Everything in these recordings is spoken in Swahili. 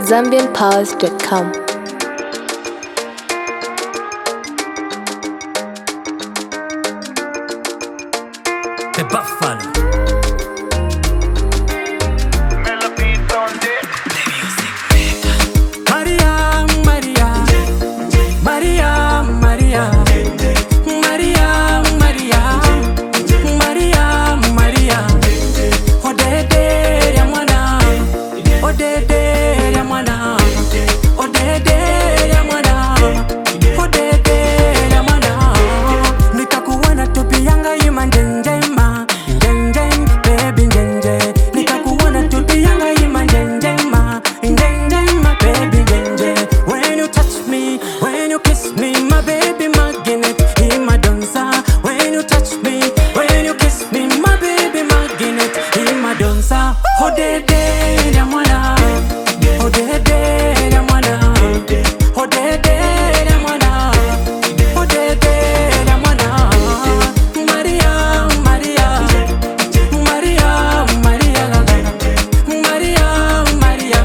zambianpowers.com. The Buffalo. Maria, Maria, Maria, Maria, Maria, Maria, Maria, Maria. Odede ya mwana, odede ya mwana, odede ya mwana, odede ya mwana. Nikakuona tupi yanga ima njenjema, njenjen, baby njenje. Nikakuona tupi yanga ima njenjema, njenjema, baby njenje. When you touch me, when you kiss me, my baby magnet, ima dansa. When you touch me, when you kiss me, my baby magnet, ima dansa. Odede ya mwana, odede ya mwana, odede ya mwana, odede ya mwana. Maria, Maria, Maria, Maria, Maria, Maria,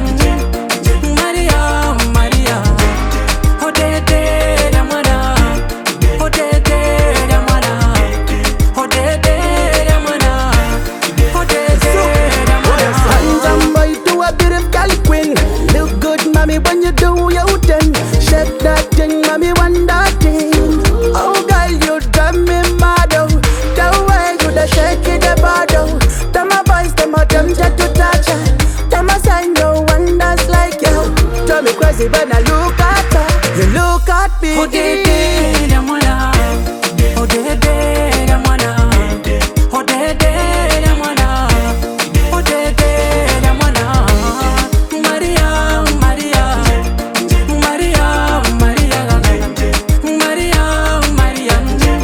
Maria, Maria. Odede ya mwana, odede ya mwana, odede ya mwana, odede ya mwana. Handsome boy to a beautiful queen. Look good, mommy, when you do your thing. Shake that thing, mommy, want that thing. Oh, girl, you drive me mad, oh. The way you da shake it, the bad, oh. Tell my boys, them a tempted to touch her. Tell my sign, no one that's like you. Drive me crazy when I look at her. You look at me. Odede ya mwana, odede ya mwana, odede ya mwana, odede ya mwana. Maria, Maria, Maria, Maria, Maria, Maria,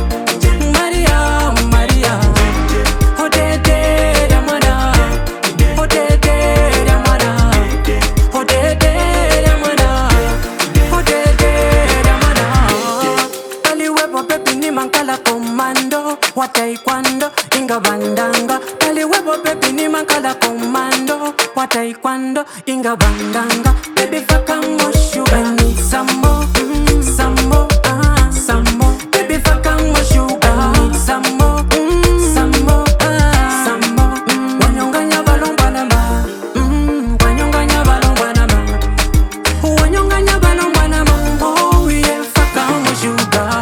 Maria, Maria. Odede ya mwana, odede ya mwana, odede ya mwana, odede ya mwana. Paliwepo pepi ni mankala komando wa taekwondo inga bandanga. Paliwepo pepi ni mankala komando wa taekwondo inga bandanga. Baby faka ngoshu bani sambo, sambo, sambo. Baby faka ngoshu bani sambo, sambo, sambo. Wanyonganya balongwana ma, wanyonganya balongwana ma. Wanyonganya balongwana ma, oh yeah, faka ngoshu ba.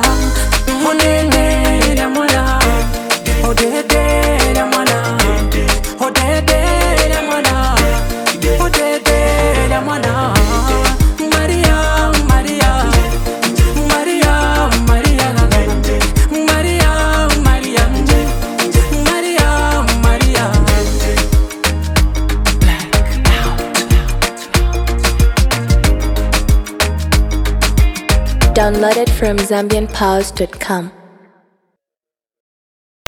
Odede ya mwana, odede ya mwana, odede ya mwana, odede ya mwana. Maria, Maria, Maria, Maria, Maria, Maria, Maria, Maria. Downloaded from zambianpowers.com.